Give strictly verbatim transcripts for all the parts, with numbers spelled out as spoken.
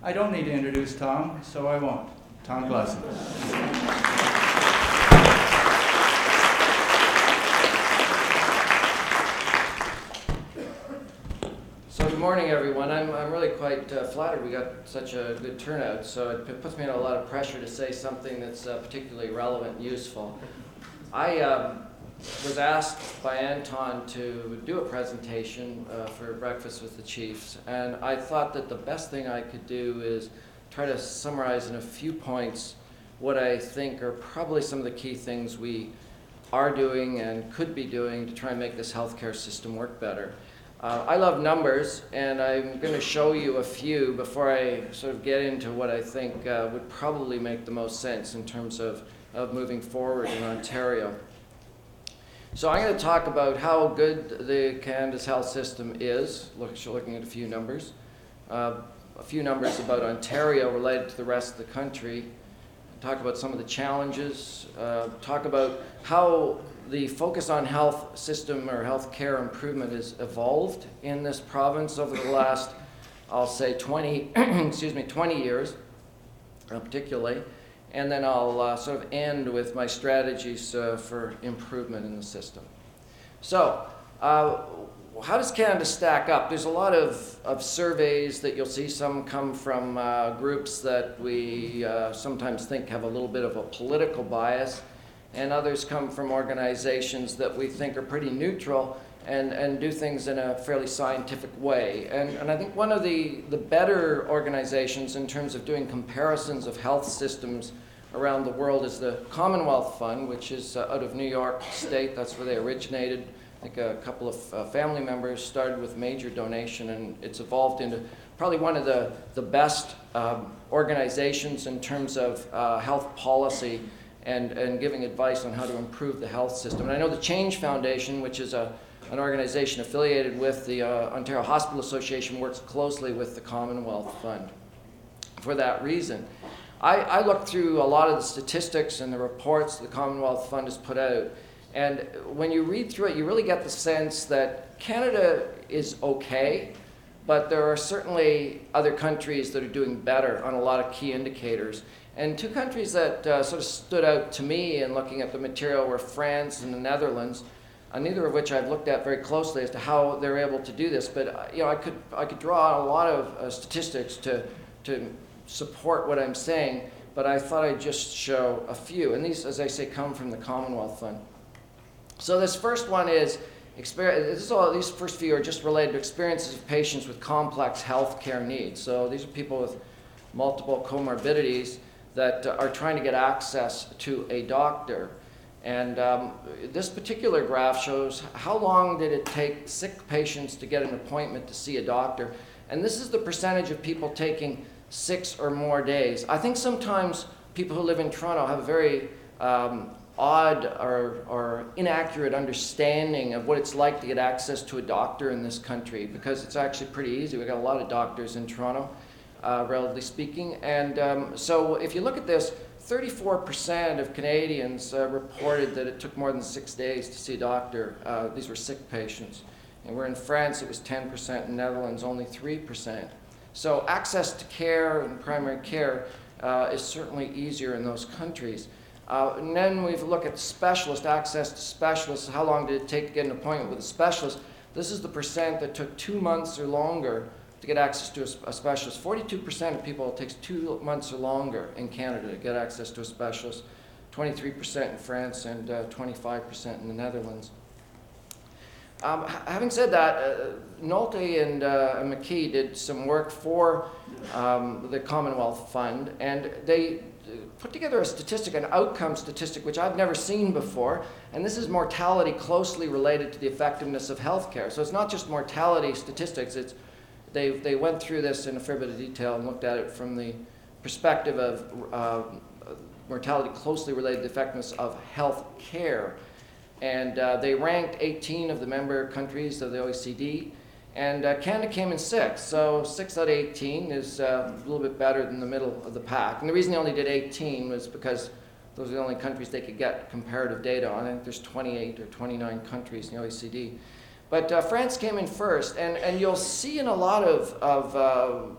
I don't need to introduce Tom, so I won't. Tom Glusson. So good morning, everyone. I'm, I'm really quite uh, flattered we got such a good turnout, so it, it puts me under a lot of pressure to say something that's uh, particularly relevant and useful. I um, was asked by Anton to do a presentation uh, for Breakfast with the Chiefs, and I thought that the best thing I could do is try to summarize in a few points what I think are probably some of the key things we are doing and could be doing to try and make this healthcare system work better. Uh, I love numbers, and I'm going to show you a few before I sort of get into what I think uh, would probably make the most sense in terms of, of moving forward in Ontario. So I'm going to talk about how good the Canada's health system is, look, looking at a few numbers. Uh, a few numbers about Ontario related to the rest of the country. Talk about some of the challenges. Uh, talk about how the focus on health system or health care improvement has evolved in this province over the last, I'll say, twenty, excuse me, twenty years, uh, particularly. And then I'll uh, sort of end with my strategies uh, for improvement in the system. So, uh, how does Canada stack up? There's a lot of, of surveys that you'll see. Some come from uh, groups that we uh, sometimes think have a little bit of a political bias, and others come from organizations that we think are pretty neutral and, and do things in a fairly scientific way. And, and I think one of the, the better organizations in terms of doing comparisons of health systems around the world is the Commonwealth Fund, which is uh, out of New York State. That's where they originated. I think a couple of uh, family members started with major donation, and it's evolved into probably one of the, the best um, organizations in terms of uh, health policy and, and giving advice on how to improve the health system. And I know the Change Foundation, which is a, an organization affiliated with the uh, Ontario Hospital Association, works closely with the Commonwealth Fund for that reason. I, I looked through a lot of the statistics and the reports the Commonwealth Fund has put out. And when you read through it, you really get the sense that Canada is okay, but there are certainly other countries that are doing better on a lot of key indicators. And two countries that uh, sort of stood out to me in looking at the material were France and the Netherlands, uh, neither of which I've looked at very closely as to how they're able to do this. But uh, you know, I could I could draw a lot of uh, statistics to to support what I'm saying, but I thought I'd just show a few. And these, as I say, come from the Commonwealth Fund. So this first one is, experience, this is all, these first few are just related to experiences of patients with complex health care needs. So these are people with multiple comorbidities that uh, are trying to get access to a doctor. And um, this particular graph shows how long did it take sick patients to get an appointment to see a doctor. And this is the percentage of people taking six or more days. I think sometimes people who live in Toronto have a very um, odd or, or inaccurate understanding of what it's like to get access to a doctor in this country, because it's actually pretty easy. We've got a lot of doctors in Toronto, uh, relatively speaking. And um, so if you look at this, thirty-four percent of Canadians uh, reported that it took more than six days to see a doctor. Uh, these were sick patients. And we're in France, it was ten percent, in the Netherlands, only three percent. So access to care and primary care uh, is certainly easier in those countries. Uh, and then we look at specialist, access to specialists. How long did it take to get an appointment with a specialist? This is the percent that took two months or longer to get access to a, a specialist. forty-two percent of people, it takes two months or longer in Canada to get access to a specialist. twenty-three percent in France and uh, twenty-five percent in the Netherlands. Um, having said that, uh, Nolte and, uh, and McKee did some work for um, the Commonwealth Fund, and they put together a statistic, an outcome statistic, which I've never seen before, and this is mortality closely related to the effectiveness of healthcare. So it's not just mortality statistics, it's, they, they went through this in a fair bit of detail and looked at it from the perspective of uh, mortality closely related to the effectiveness of health care. And uh, they ranked eighteen of the member countries of the O E C D, and uh, Canada came in sixth. So six out of eighteen is uh, a little bit better than the middle of the pack. And the reason they only did eighteen was because those are the only countries they could get comparative data on. I think there's twenty-eight or twenty-nine countries in the O E C D. But uh, France came in first, and, and you'll see in a lot of, of uh,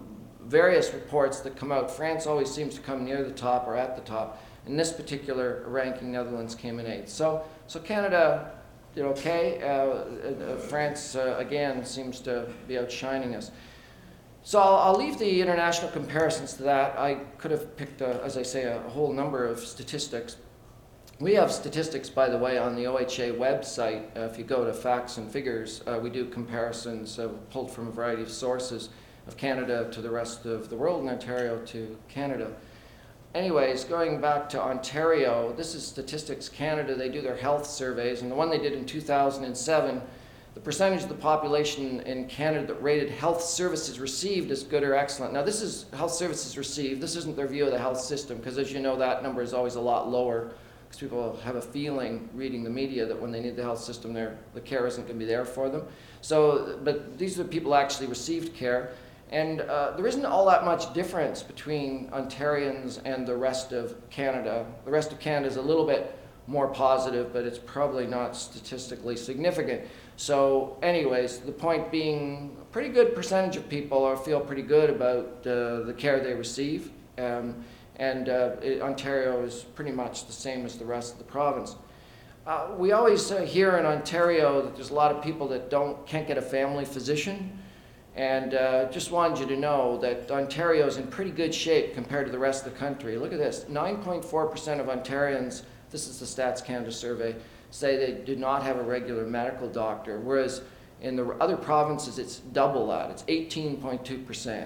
various reports that come out, France always seems to come near the top or at the top. In this particular ranking, Netherlands came in eighth. So, so Canada did okay. Uh, uh, France, uh, again, seems to be outshining us. So I'll, I'll leave the international comparisons to that. I could have picked, a, as I say, a whole number of statistics. We have statistics, by the way, on the O H A website. Uh, if you go to facts and figures, uh, we do comparisons uh, pulled from a variety of sources of Canada to the rest of the world, and Ontario to Canada. Anyways, going back to Ontario, this is Statistics Canada. They do their health surveys, and the one they did in two thousand seven, the percentage of the population in Canada that rated health services received as good or excellent. Now, this is health services received. This isn't their view of the health system, because as you know, that number is always a lot lower, because people have a feeling reading the media that when they need the health system, the care isn't going to be there for them. So, but these are the people who actually received care. And uh, there isn't all that much difference between Ontarians and the rest of Canada. The rest of Canada is a little bit more positive, but it's probably not statistically significant. So anyways, the point being, a pretty good percentage of people are, feel pretty good about uh, the care they receive. Um, and uh, it, Ontario is pretty much the same as the rest of the province. Uh, we always uh, hear in Ontario that there's a lot of people that don't, can't get a family physician. And uh, just wanted you to know that Ontario is in pretty good shape compared to the rest of the country. Look at this, nine point four percent of Ontarians, this is the Stats Canada survey, say they do not have a regular medical doctor, whereas in the other provinces it's double that, it's eighteen point two percent.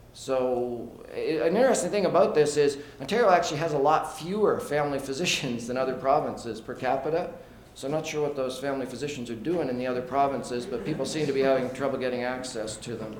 So an interesting thing about this is Ontario actually has a lot fewer family physicians than other provinces per capita. So I'm not sure what those family physicians are doing in the other provinces, but people seem to be having trouble getting access to them.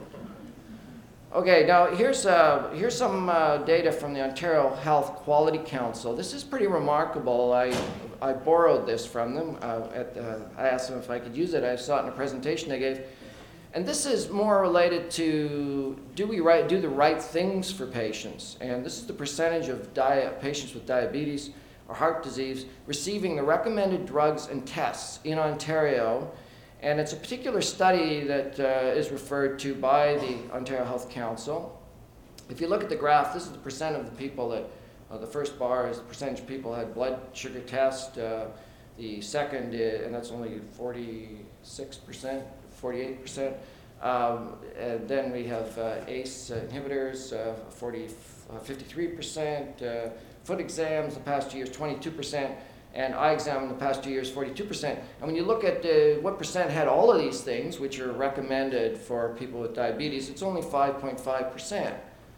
Okay, now here's, uh, here's some uh, data from the Ontario Health Quality Council. This is pretty remarkable. I, I borrowed this from them. Uh, at the, I asked them if I could use it. I saw it in a presentation they gave. And this is more related to, do we right, do the right things for patients? And this is the percentage of diet, patients with diabetes or heart disease receiving the recommended drugs and tests in Ontario. And it's a particular study that uh, is referred to by the Ontario Health Council. If you look at the graph, this is the percent of the people that, uh, the first bar is the percentage of people had blood sugar test. Uh, the second, is, and that's only forty-six percent, forty-eight percent. Um, and then we have uh, A C E inhibitors, uh, forty, uh, fifty-three percent. Uh, foot exams the past two years, twenty-two percent. And eye exam in the past two years, forty-two percent. And when you look at uh, what percent had all of these things, which are recommended for people with diabetes, it's only five point five percent.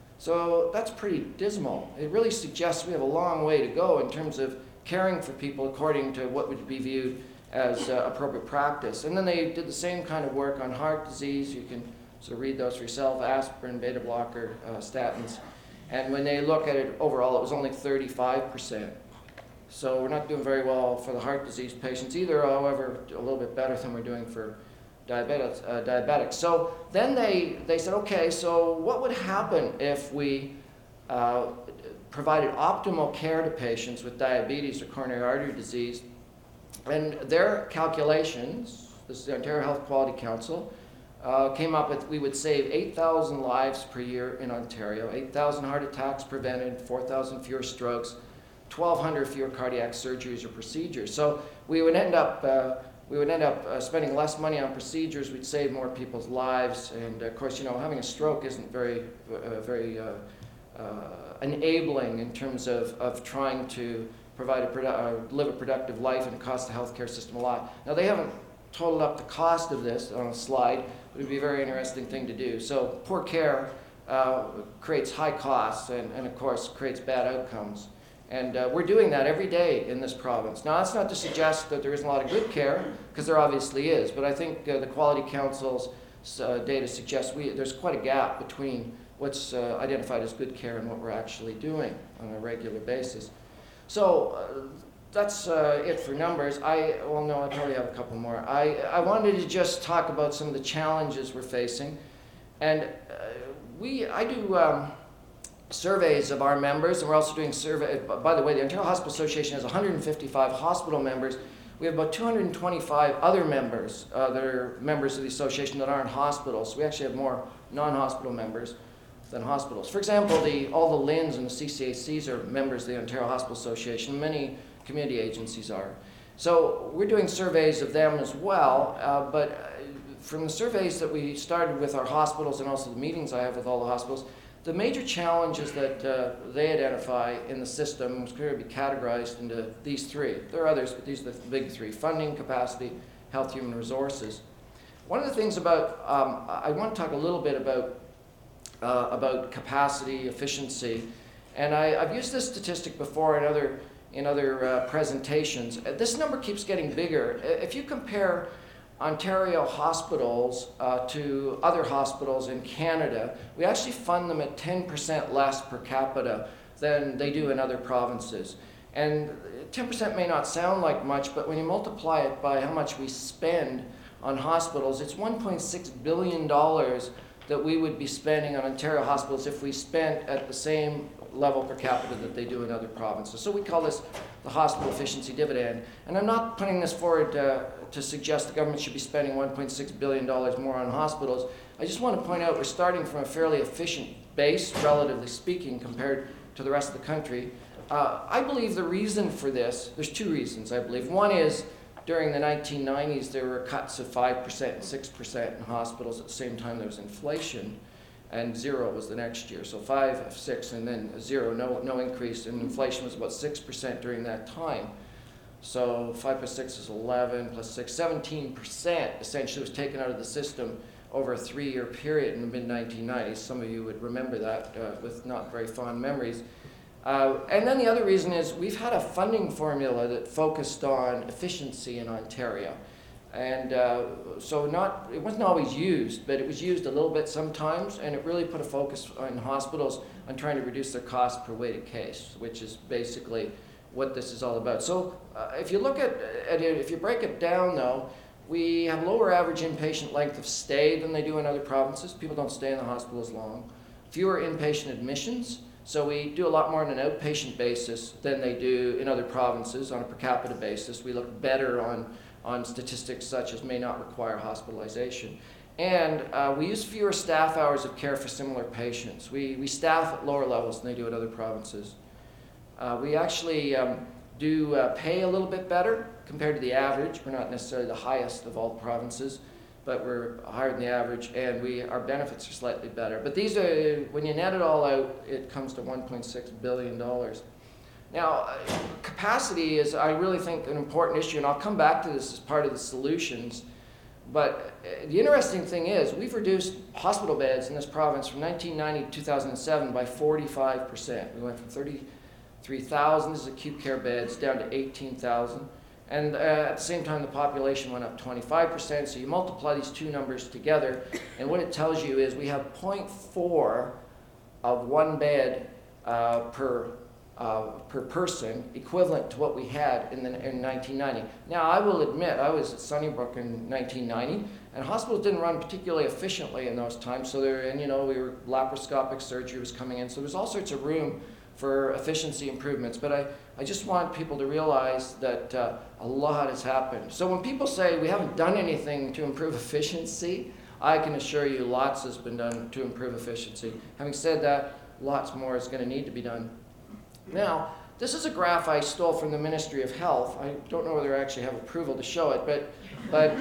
So that's pretty dismal. It really suggests we have a long way to go in terms of caring for people according to what would be viewed as uh, appropriate practice. And then they did the same kind of work on heart disease. You can sort of read those for yourself, aspirin, beta blocker, uh, statins. And when they look at it overall, it was only thirty-five percent. So we're not doing very well for the heart disease patients either, however, a little bit better than we're doing for diabetics. Uh, diabetics. So then they, they said, okay, so what would happen if we uh, provided optimal care to patients with diabetes or coronary artery disease? And their calculations, this is the Ontario Health Quality Council, uh, came up with we would save eight thousand lives per year in Ontario, eight thousand heart attacks prevented, four thousand fewer strokes, twelve hundred fewer cardiac surgeries or procedures. So we would end up, uh, we would end up uh, spending less money on procedures. We'd save more people's lives. And of course, you know, having a stroke isn't very, uh, very uh, uh, enabling in terms of, of trying to provide a produ uh, live a productive life, and it costs the healthcare system a lot. Now, they haven't totaled up the cost of this on a slide, but it would be a very interesting thing to do. So poor care uh, creates high costs and, and, of course, creates bad outcomes. And uh, we're doing that every day in this province. Now, that's not to suggest that there isn't a lot of good care, because there obviously is, but I think uh, the Quality Council's uh, data suggests we, there's quite a gap between what's uh, identified as good care and what we're actually doing on a regular basis. So uh, that's uh, it for numbers. I, well, no, I probably have a couple more. I, I wanted to just talk about some of the challenges we're facing. And uh, we, I do um, surveys of our members, and we're also doing survey. By the way, the Ontario Hospital Association has one hundred fifty-five hospital members. We have about two hundred twenty-five other members uh, that are members of the association that aren't hospitals. So we actually have more non-hospital members. than hospitals. For example, the, all the L I Ns and the C C A Cs are members of the Ontario Hospital Association. Many community agencies are. So we're doing surveys of them as well, uh, but from the surveys that we started with our hospitals and also the meetings I have with all the hospitals, the major challenges that uh, they identify in the system was going to be categorized into these three. There are others, but these are the big three: funding, capacity, health, human resources. One of the things about, um, I want to talk a little bit about, uh, about capacity, efficiency, and I, I've used this statistic before in other, in other uh, presentations. Uh, this number keeps getting bigger. If you compare Ontario hospitals uh, to other hospitals in Canada, we actually fund them at ten percent less per capita than they do in other provinces. And ten percent may not sound like much, but when you multiply it by how much we spend on hospitals, it's one point six billion dollars that we would be spending on Ontario hospitals if we spent at the same level per capita that they do in other provinces. So we call this the hospital efficiency dividend. And I'm not putting this forward uh, to suggest the government should be spending one point six billion dollars more on hospitals. I just want to point out we're starting from a fairly efficient base, relatively speaking, compared to the rest of the country. Uh, I believe the reason for this, there's two reasons, I believe. One is during the nineteen nineties, there were cuts of five percent and six percent in hospitals. At the same time, there was inflation, and zero was the next year. So five, six, and then zero, no, no increase. And inflation was about six percent during that time. So five plus six is eleven, plus six, seventeen percent essentially was taken out of the system over a three-year period in the mid nineteen nineties. Some of you would remember that uh, with not very fond memories. Uh, and then the other reason is we've had a funding formula that focused on efficiency in Ontario. And uh, so not, it wasn't always used, but it was used a little bit sometimes, and it really put a focus on hospitals on trying to reduce their cost per weighted case, which is basically what this is all about. So uh, if you look at, at it, if you break it down though, we have lower average inpatient length of stay than they do in other provinces. People don't stay in the hospital as long. Fewer inpatient admissions. So we do a lot more on an outpatient basis than they do in other provinces on a per capita basis. We look better on, on statistics such as may not require hospitalization. And uh, we use fewer staff hours of care for similar patients. We, we staff at lower levels than they do at other provinces. Uh, we actually um, do uh, pay a little bit better compared to the average. We're not necessarily the highest of all provinces, but we're higher than the average, and we, our benefits are slightly better. But these are, when you net it all out, it comes to one point six billion dollars. Now, uh, capacity is, I really think, an important issue, and I'll come back to this as part of the solutions. But uh, the interesting thing is, we've reduced hospital beds in this province from nineteen ninety to two thousand seven by forty-five percent. We went from thirty-three thousand as acute care beds down to eighteen thousand. And uh, at the same time, the population went up twenty-five percent. So you multiply these two numbers together, and what it tells you is we have zero point four of one bed uh, per, uh, per person, equivalent to what we had in, the, in nineteen ninety. Now, I will admit, I was at Sunnybrook in nineteen ninety, and hospitals didn't run particularly efficiently in those times. So there, and you know, we were, laparoscopic surgery was coming in, so there's all sorts of room for efficiency improvements. But I, I just want people to realize that uh, a lot has happened. So when people say we haven't done anything to improve efficiency, I can assure you lots has been done to improve efficiency. Having said that, lots more is going to need to be done. Now, this is a graph I stole from the Ministry of Health. I don't know whether I actually have approval to show it, but, but,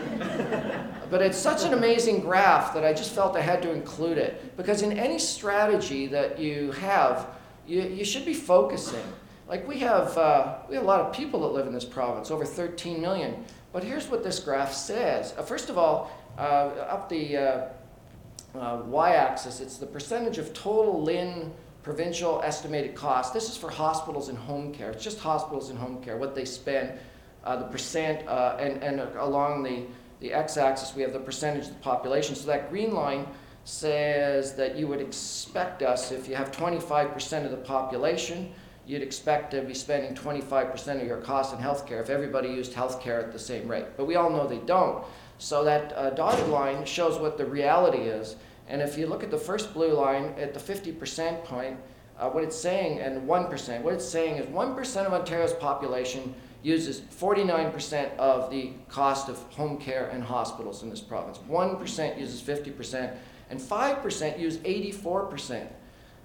but it's such an amazing graph that I just felt I had to include it. Because in any strategy that you have, you, you should be focusing. Like we have, uh, we have a lot of people that live in this province, over thirteen million. But here's what this graph says. Uh, first of all, uh, up the uh, uh, y-axis, it's the percentage of total L I N provincial estimated cost. This is for hospitals and home care. It's just hospitals and home care, what they spend, uh, the percent, uh, and, and along the, the x-axis, we have the percentage of the population. So that green line says that you would expect us, if you have twenty-five percent of the population, you'd expect to be spending twenty-five percent of your costs in healthcare if everybody used healthcare at the same rate. But we all know they don't. So that uh, dotted line shows what the reality is. And if you look at the first blue line at the fifty percent point, uh, what it's saying, and one percent, what it's saying is one percent of Ontario's population uses forty-nine percent of the cost of home care and hospitals in this province. one percent uses fifty percent, and five percent use eighty-four percent.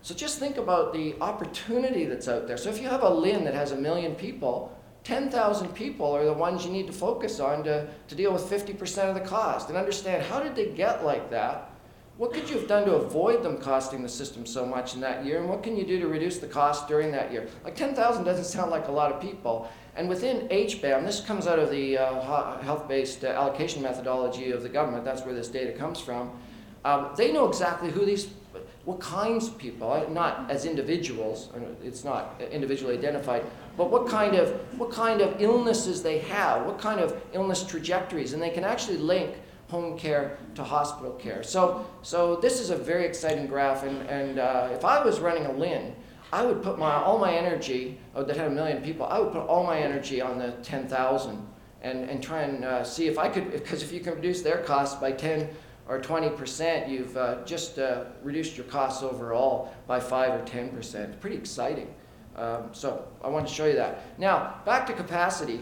So just think about the opportunity that's out there. So if you have a Lynn that has a million people, ten thousand people are the ones you need to focus on to, to deal with fifty percent of the cost and understand how did they get like that? What could you have done to avoid them costing the system so much in that year? And what can you do to reduce the cost during that year? Like ten thousand doesn't sound like a lot of people. And within H B A M, this comes out of the uh, health-based uh, allocation methodology of the government. That's where this data comes from. Um, they know exactly who these, what kinds of people, not as individuals, it's not individually identified, but what kind of, what kind of illnesses they have, what kind of illness trajectories, and they can actually link home care to hospital care. So, so this is a very exciting graph, and, and uh, if I was running a Lynn, I would put my, all my energy, oh, that had a million people, I would put all my energy on the ten thousand and, and try and uh, see if I could, because if you can reduce their costs by ten or twenty percent, you've uh, just uh, reduced your costs overall by five or ten percent. Pretty exciting. Um, so I want to show you that. Now, back to capacity.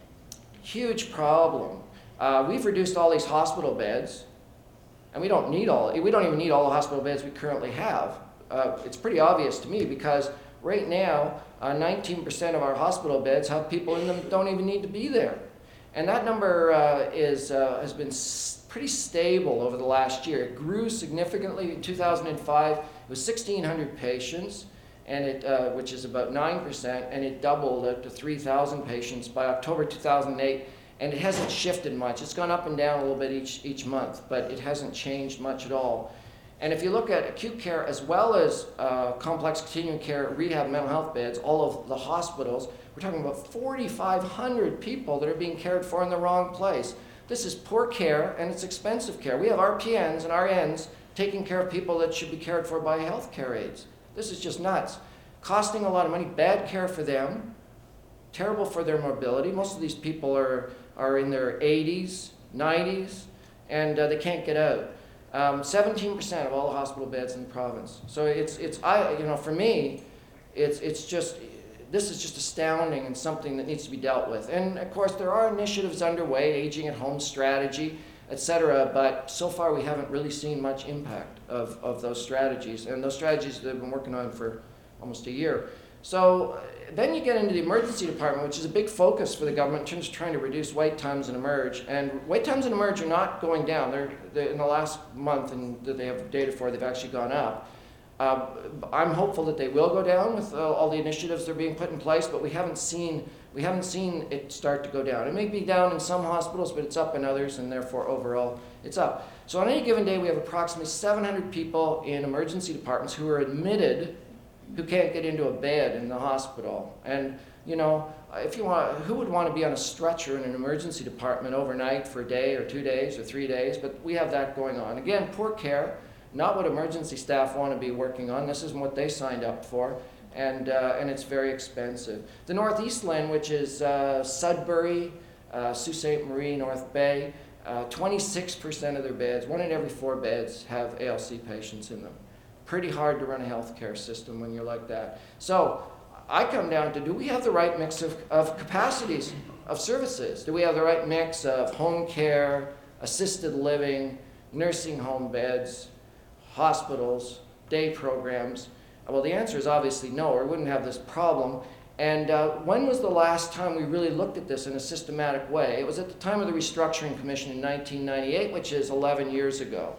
Huge problem. Uh, we've reduced all these hospital beds, and we don't need all, we don't even need all the hospital beds we currently have. Uh, it's pretty obvious to me because right now, uh, nineteen percent of our hospital beds have people in them that don't even need to be there. And that number uh, is, uh, has been pretty stable over the last year. It grew significantly in two thousand five. It was sixteen hundred patients, and it, uh, which is about nine percent, and it doubled up to three thousand patients by October two thousand eight, and it hasn't shifted much. It's gone up and down a little bit each, each month, but it hasn't changed much at all. And if you look at acute care as well as uh, complex continuing care, rehab, mental health beds, all of the hospitals, we're talking about forty-five hundred people that are being cared for in the wrong place. This is poor care, and it's expensive care. We have R P Ns and R Ns taking care of people that should be cared for by health care aides. This is just nuts. Costing a lot of money, bad care for them, terrible for their mobility. Most of these people are, are in their eighties, nineties, and uh, they can't get out. Um, seventeen percent of all the hospital beds in the province. So it's, it's I, you know, for me, it's, it's just, this is just astounding and something that needs to be dealt with. And of course, there are initiatives underway, aging at home strategy, et cetera, but so far we haven't really seen much impact of, of those strategies. And those strategies they've been working on for almost a year. So then you get into the emergency department, which is a big focus for the government in terms of trying to reduce wait times in emerge. And wait times in emerge are not going down. They're, they're in the last month, and that they have data for, they've actually gone up. Uh, I'm hopeful that they will go down with uh, all the initiatives that are being put in place, but we haven't seen we haven't seen it start to go down. It may be down in some hospitals, but it's up in others, and therefore overall it's up. So on any given day, we have approximately seven hundred people in emergency departments who are admitted who can't get into a bed in the hospital. And you know, if you want, who would want to be on a stretcher in an emergency department overnight for a day or two days or three days? But we have that going on. Again, poor care. Not what emergency staff want to be working on. This isn't what they signed up for, and, uh, and it's very expensive. The Northeast Lynn, which is uh, Sudbury, uh, Sault Ste. Marie, North Bay, uh, twenty-six percent of their beds, one in every four beds, have A L C patients in them. Pretty hard to run a healthcare system when you're like that. So I come down to, do we have the right mix of, of capacities of services? Do we have the right mix of home care, assisted living, nursing home beds, hospitals, day programs? Well, the answer is obviously no, or we wouldn't have this problem. And uh, when was the last time we really looked at this in a systematic way? It was at the time of the Restructuring Commission in nineteen ninety-eight, which is eleven years ago.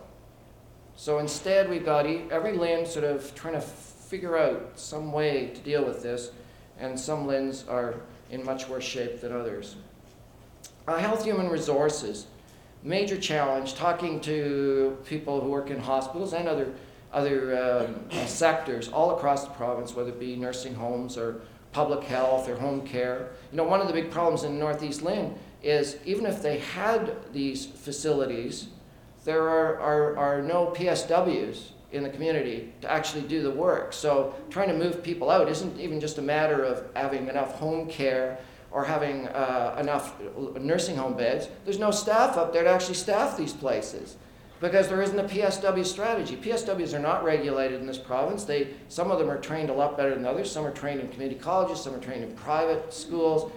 So instead, we've got every Lynn sort of trying to figure out some way to deal with this, and some Lynn's are in much worse shape than others. Uh, health human resources. Major challenge, talking to people who work in hospitals and other, other um, uh, sectors all across the province, whether it be nursing homes or public health or home care. You know, one of the big problems in Northeast Lynn is even if they had these facilities, there are, are, are no P S Ws in the community to actually do the work. So trying to move people out isn't even just a matter of having enough home care or having uh, enough nursing home beds. There's no staff up there to actually staff these places because there isn't a P S W strategy. P S Ws are not regulated in this province. They, some of them are trained a lot better than others. Some are trained in community colleges, some are trained in private schools,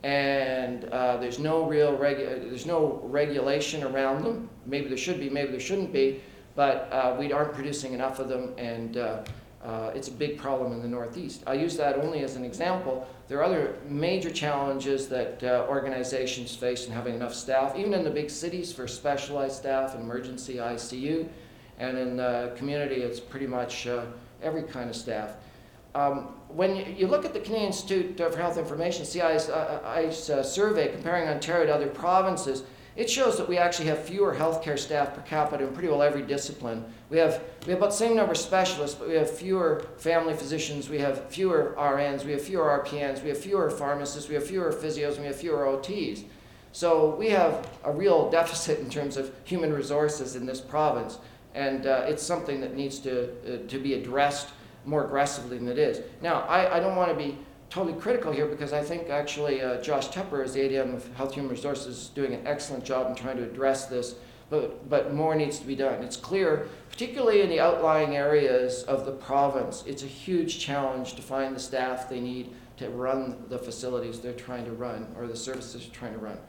and uh, there's no real regu there's no regulation around them. Maybe there should be, maybe there shouldn't be, but uh, we aren't producing enough of them, and uh, Uh, it's a big problem in the Northeast. I use that only as an example. There are other major challenges that uh, organizations face in having enough staff, even in the big cities for specialized staff, emergency I C U, and in the community it's pretty much uh, every kind of staff. Um, when you, you look at the Canadian Institute for Health Information, C I S uh, ICE, uh, survey comparing Ontario to other provinces, it shows that we actually have fewer healthcare staff per capita in pretty well every discipline. We have, we have about the same number of specialists, but we have fewer family physicians, we have fewer R Ns, we have fewer R P Ns, we have fewer pharmacists, we have fewer physios, and we have fewer O Ts. So we have a real deficit in terms of human resources in this province, and uh, it's something that needs to, uh, to be addressed more aggressively than it is. Now, I, I don't want to be totally critical here because I think actually uh, Josh Tepper, as the A D M of Health Human Resources, is doing an excellent job in trying to address this, but, but more needs to be done. It's clear, particularly in the outlying areas of the province, it's a huge challenge to find the staff they need to run the facilities they're trying to run, or the services they're trying to run.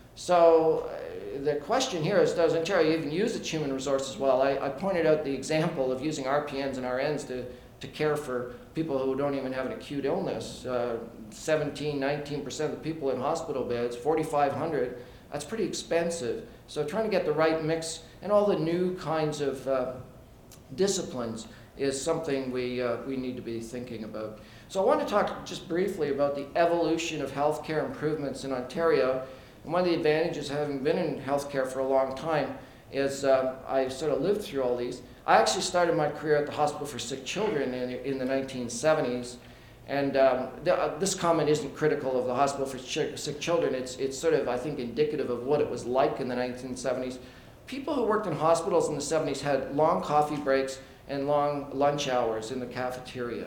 So uh, the question here is, does Ontario even use its human resources well? I, I pointed out the example of using R P Ns and R Ns to to care for people who don't even have an acute illness. Uh, seventeen, nineteen percent of the people in hospital beds, forty-five hundred, that's pretty expensive. So trying to get the right mix and all the new kinds of uh, disciplines is something we, uh, we need to be thinking about. So I want to talk just briefly about the evolution of healthcare improvements in Ontario. And one of the advantages of having been in healthcare for a long time is uh, I sort of lived through all these. I actually started my career at the Hospital for Sick Children in, in the nineteen seventies, and um, th uh, this comment isn't critical of the Hospital for Ch Sick Children. It's, it's sort of, I think, indicative of what it was like in the nineteen seventies. People who worked in hospitals in the seventies had long coffee breaks and long lunch hours in the cafeteria.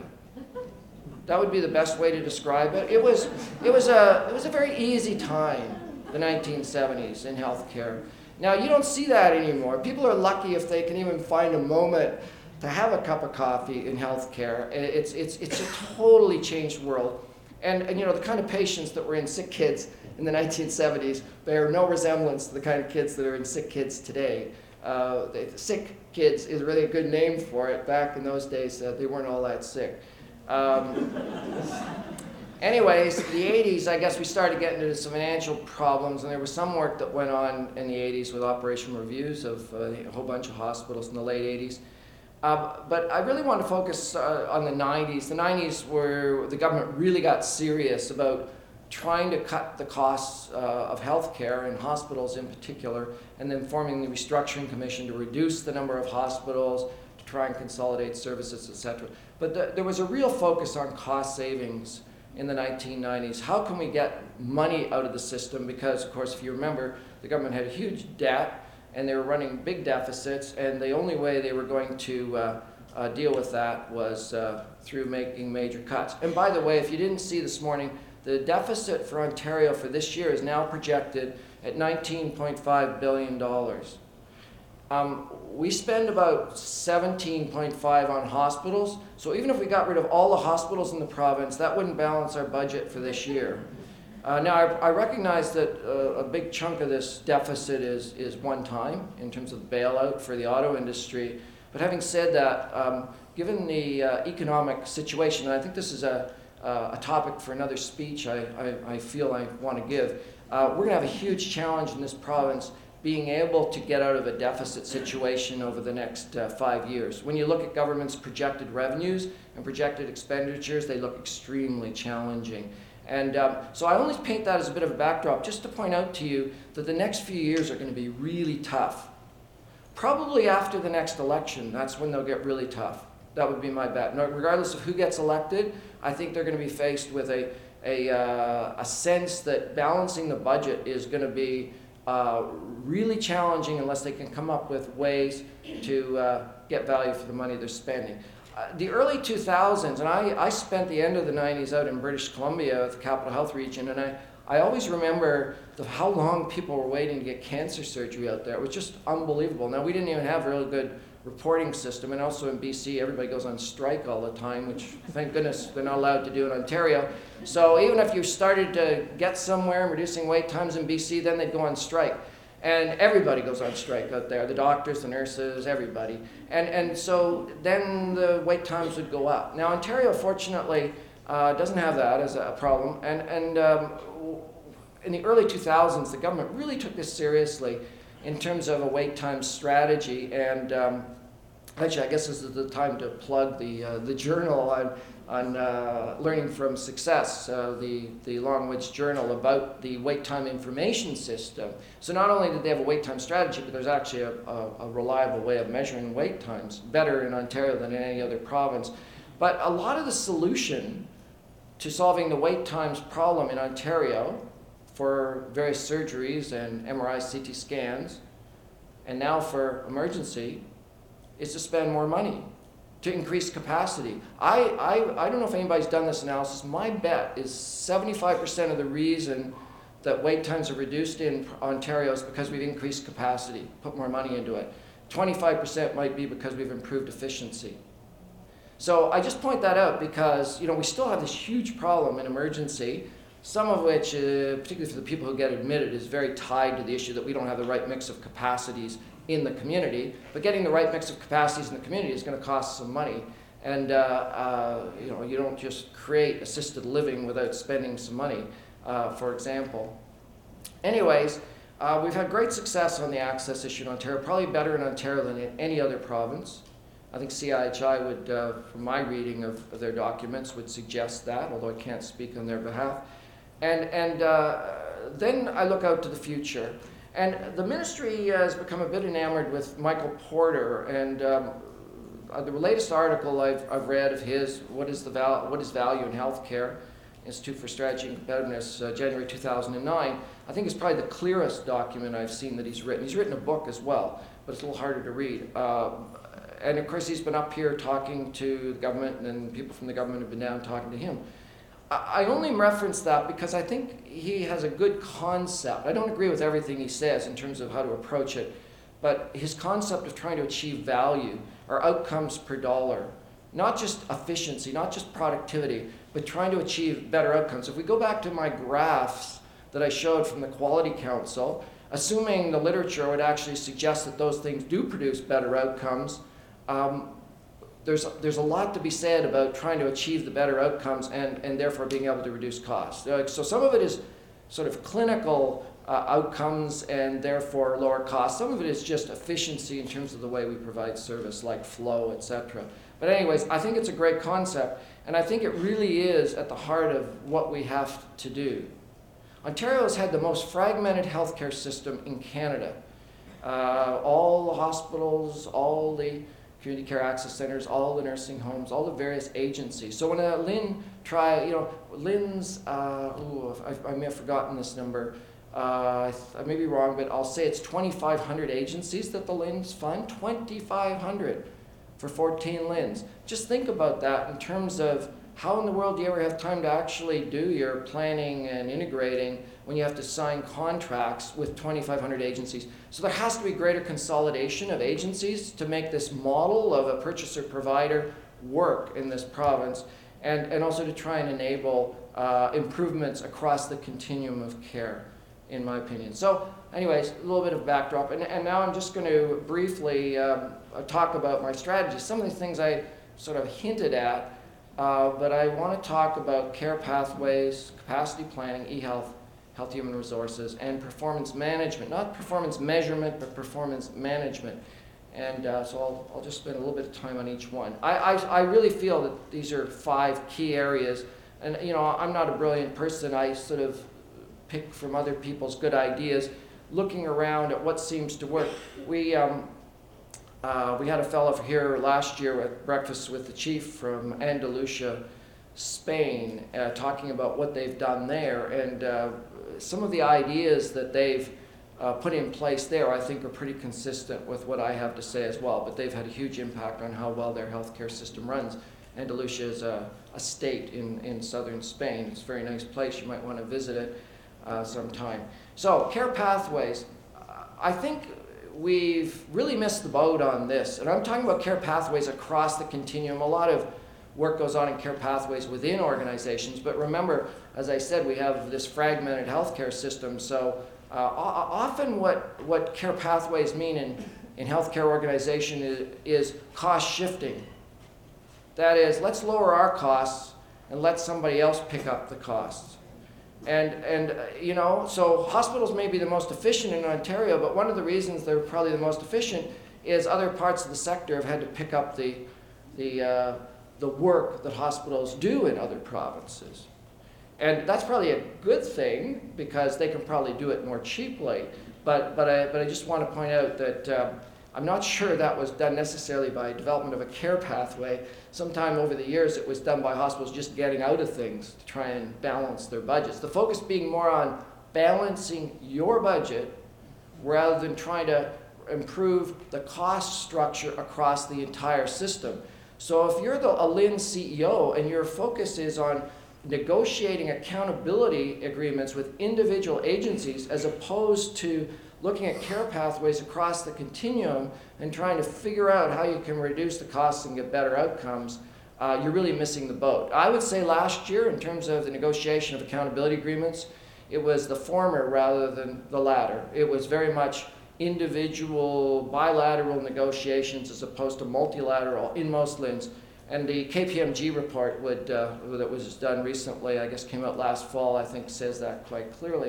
That would be the best way to describe it. It was, it was, a, it was a very easy time, the nineteen seventies, in healthcare. Now, you don't see that anymore. People are lucky if they can even find a moment to have a cup of coffee in healthcare. It's, it's, it's a totally changed world. And, and, you know, the kind of patients that were in sick kids in the nineteen seventies bear no resemblance to the kind of kids that are in sick kids today. Uh, the sick kids is really a good name for it. Back in those days, uh, they weren't all that sick. Um, Anyways, the eighties, I guess we started getting into some financial problems, and there was some work that went on in the eighties with operational reviews of uh, a whole bunch of hospitals in the late eighties. Uh, but I really want to focus uh, on the nineties. The nineties where the government really got serious about trying to cut the costs uh, of healthcare and hospitals in particular, and then forming the restructuring commission to reduce the number of hospitals, to try and consolidate services, et cetera. But the, there was a real focus on cost savings in the nineteen nineties. How can we get money out of the system? Because, of course, if you remember, the government had a huge debt, and they were running big deficits, and the only way they were going to uh, uh, deal with that was uh, through making major cuts. And by the way, if you didn't see this morning, the deficit for Ontario for this year is now projected at nineteen point five billion dollars. Um, we spend about seventeen point five on hospitals, so even if we got rid of all the hospitals in the province, that wouldn't balance our budget for this year. Uh, now, I, I recognize that uh, a big chunk of this deficit is, is one time in terms of bailout for the auto industry, but having said that, um, given the uh, economic situation, and I think this is a, uh, a topic for another speech I, I, I feel I want to give, uh, we're going to have a huge challenge in this province being able to get out of a deficit situation over the next uh, five years. When you look at government's projected revenues and projected expenditures, they look extremely challenging. And um, so I only paint that as a bit of a backdrop just to point out to you that the next few years are going to be really tough. Probably after the next election, that's when they'll get really tough. That would be my bet. Now, regardless of who gets elected, I think they're going to be faced with a, a, uh, a sense that balancing the budget is going to be Uh, really challenging unless they can come up with ways to uh, get value for the money they're spending. Uh, the early two thousands, and I, I spent the end of the nineties out in British Columbia at the Capital Health Region, and I, I always remember the, how long people were waiting to get cancer surgery out there. It was just unbelievable. Now, we didn't even have a really good reporting system, and also in B C, everybody goes on strike all the time, which, thank goodness, they're not allowed to do in Ontario. So even if you started to get somewhere in reducing wait times in B C, then they'd go on strike. And everybody goes on strike out there, the doctors, the nurses, everybody. And, and so then the wait times would go up. Now Ontario, fortunately, uh, doesn't have that as a problem. And, and um, in the early two thousands, the government really took this seriously in terms of a wait time strategy. And um, actually, I guess this is the time to plug the, uh, the journal on, on uh, Learning from Success, uh, the, the Longwoods Journal, about the wait time information system. So not only did they have a wait time strategy, but there's actually a, a, a reliable way of measuring wait times, better in Ontario than in any other province. But a lot of the solution to solving the wait times problem in Ontario for various surgeries and M R Is, C T scans, and now for emergency, is to spend more money, to increase capacity. I, I, I don't know if anybody's done this analysis. My bet is seventy-five percent of the reason that wait times are reduced in Ontario is because we've increased capacity, put more money into it. twenty-five percent might be because we've improved efficiency. So I just point that out because, you know, we still have this huge problem in emergency, some of which, uh, particularly for the people who get admitted, is very tied to the issue that we don't have the right mix of capacities in the community. But getting the right mix of capacities in the community is going to cost some money. And uh, uh, you know, you don't just create assisted living without spending some money, uh, for example. Anyways, uh, we've had great success on the access issue in Ontario, probably better in Ontario than in any other province. I think C I H I would, uh, from my reading of, of their documents, would suggest that, although I can't speak on their behalf. And, and uh, then I look out to the future. And the ministry has become a bit enamored with Michael Porter, and um, uh, the latest article I've, I've read of his, What is, the val what is Value in Healthcare, Institute for Strategy and Competitiveness, uh, January two thousand nine, I think is probably the clearest document I've seen that he's written. He's written a book as well, but it's a little harder to read. Uh, and of course, he's been up here talking to the government, and people from the government have been down talking to him. I only reference that because I think he has a good concept. I don't agree with everything he says in terms of how to approach it, but his concept of trying to achieve value or outcomes per dollar, not just efficiency, not just productivity, but trying to achieve better outcomes. If we go back to my graphs that I showed from the Quality Council, assuming the literature would actually suggest that those things do produce better outcomes, um, There's, there's a lot to be said about trying to achieve the better outcomes and, and therefore being able to reduce costs. Uh, so some of it is sort of clinical uh, outcomes and therefore lower costs. Some of it is just efficiency in terms of the way we provide service, like flow, et cetera. But anyways, I think it's a great concept, and I think it really is at the heart of what we have to do. Ontario has had the most fragmented healthcare system in Canada. Uh, all the hospitals, all the community care access centers, all the nursing homes, all the various agencies. So when uh, Lynn try, you know, Lynn's, uh, ooh, I, I may have forgotten this number. Uh, I may be wrong, but I'll say it's twenty-five hundred agencies that the Lynn's fund. twenty-five hundred for fourteen Lynn's. Just think about that in terms of how in the world do you ever have time to actually do your planning and integrating when you have to sign contracts with twenty-five hundred agencies. So there has to be greater consolidation of agencies to make this model of a purchaser-provider work in this province, and, and also to try and enable uh, improvements across the continuum of care, in my opinion. So anyways, a little bit of backdrop, and, and now I'm just going to briefly um, talk about my strategy. Some of the things I sort of hinted at, uh, but I want to talk about care pathways, capacity planning, e-health, health human resources, and performance management. Not performance measurement, but performance management. And uh, so I'll, I'll just spend a little bit of time on each one. I, I, I really feel that these are five key areas. And you know, I'm not a brilliant person. I sort of pick from other people's good ideas, looking around at what seems to work. We, um, uh, we had a fellow here last year at breakfast with the chief from Andalusia, Spain, uh, talking about what they've done there. And uh, some of the ideas that they've uh, put in place there, I think, are pretty consistent with what I have to say as well. But they've had a huge impact on how well their healthcare system runs. Andalusia is a, a state in, in southern Spain. It's a very nice place. You might want to visit it uh, sometime. So, care pathways. I think we've really missed the boat on this. And I'm talking about care pathways across the continuum. A lot of work goes on in care pathways within organizations, but remember, as I said, we have this fragmented healthcare system, so Uh, o- often what, what care pathways mean in, in healthcare organization is, is cost shifting. That is, let's lower our costs and let somebody else pick up the costs. And, and uh, you know, so hospitals may be the most efficient in Ontario, but one of the reasons they're probably the most efficient is other parts of the sector have had to pick up the, the, uh, the work that hospitals do in other provinces. And that's probably a good thing because they can probably do it more cheaply. But, but, I, but I just want to point out that uh, I'm not sure that was done necessarily by development of a care pathway. Sometime over the years it was done by hospitals just getting out of things to try and balance their budgets. The focus being more on balancing your budget rather than trying to improve the cost structure across the entire system. So if you're the, a L I N C E O and your focus is on negotiating accountability agreements with individual agencies as opposed to looking at care pathways across the continuum and trying to figure out how you can reduce the costs and get better outcomes, uh, you're really missing the boat. I would say last year, in terms of the negotiation of accountability agreements, it was the former rather than the latter. It was very much individual bilateral negotiations as opposed to multilateral in most L I Ns. And the K P M G report would, uh, that was done recently, I guess came out last fall, I think says that quite clearly.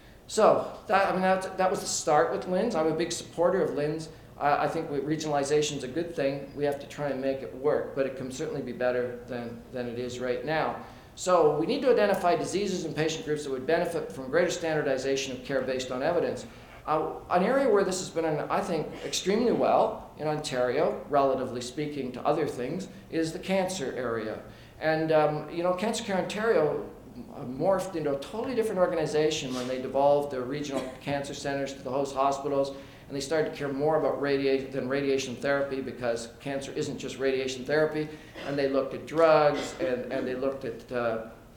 So that, I mean, that, that was the start with L I Ns. I'm a big supporter of L I Ns. I, I think regionalization is a good thing. We have to try and make it work, but it can certainly be better than, than it is right now. So we need to identify diseases and patient groups that would benefit from greater standardization of care based on evidence. Uh, an area where this has been, I think, extremely well in Ontario, relatively speaking to other things, is the cancer area. And, um, you know, Cancer Care Ontario morphed into a totally different organization when they devolved their regional cancer centers to the host hospitals, and they started to care more about radiation than radiation therapy because cancer isn't just radiation therapy, and they looked at drugs and, and they looked at uh,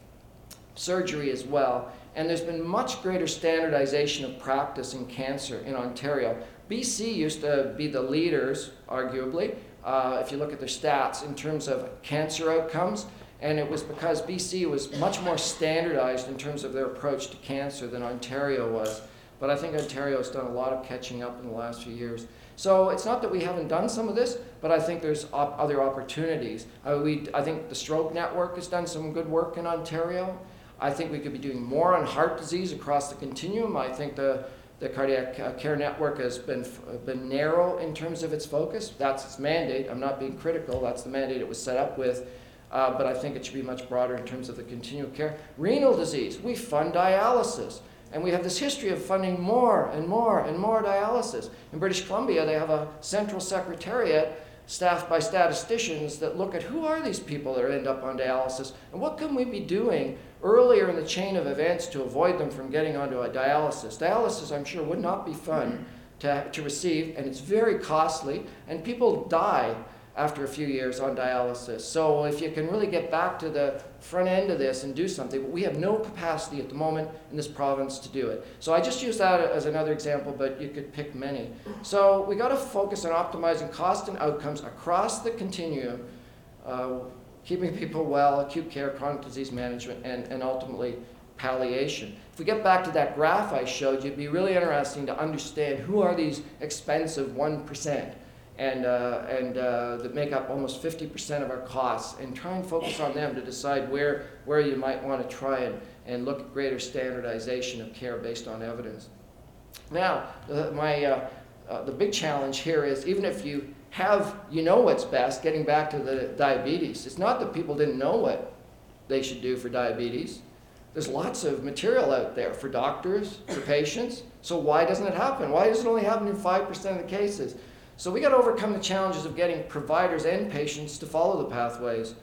surgery as well. And there's been much greater standardization of practice in cancer in Ontario. B C used to be the leaders, arguably, uh, if you look at their stats in terms of cancer outcomes. And it was because B C was much more standardized in terms of their approach to cancer than Ontario was. But I think Ontario has done a lot of catching up in the last few years. So it's not that we haven't done some of this, but I think there's op other opportunities. Uh, we, I think the Stroke Network has done some good work in Ontario. I think we could be doing more on heart disease across the continuum. I think the, the Cardiac Care Network has been, been narrow in terms of its focus. That's its mandate. I'm not being critical. That's the mandate it was set up with. Uh, but I think it should be much broader in terms of the continuum of care. Renal disease, we fund dialysis. And we have this history of funding more and more and more dialysis. In British Columbia, they have a central secretariat staffed by statisticians that look at who are these people that end up on dialysis and what can we be doing earlier in the chain of events to avoid them from getting onto a dialysis. Dialysis, I'm sure, would not be fun to, to receive, and it's very costly, and people die after a few years on dialysis. So if you can really get back to the front end of this and do something, but we have no capacity at the moment in this province to do it. So I just use that as another example, but you could pick many. So we got to focus on optimizing cost and outcomes across the continuum, uh, keeping people well, acute care, chronic disease management, and, and ultimately palliation. If we get back to that graph I showed you, it'd be really interesting to understand who are these expensive one percent. And, uh, and uh, that make up almost fifty percent of our costs, and try and focus on them to decide where, where you might want to try and, and look at greater standardization of care based on evidence. Now, the, my, uh, uh, the big challenge here is even if you have, you know what's best, getting back to the diabetes, it's not that people didn't know what they should do for diabetes. There's lots of material out there for doctors, for patients, so why doesn't it happen? Why does it only happen in five percent of the cases? So we got to overcome the challenges of getting providers and patients to follow the pathways.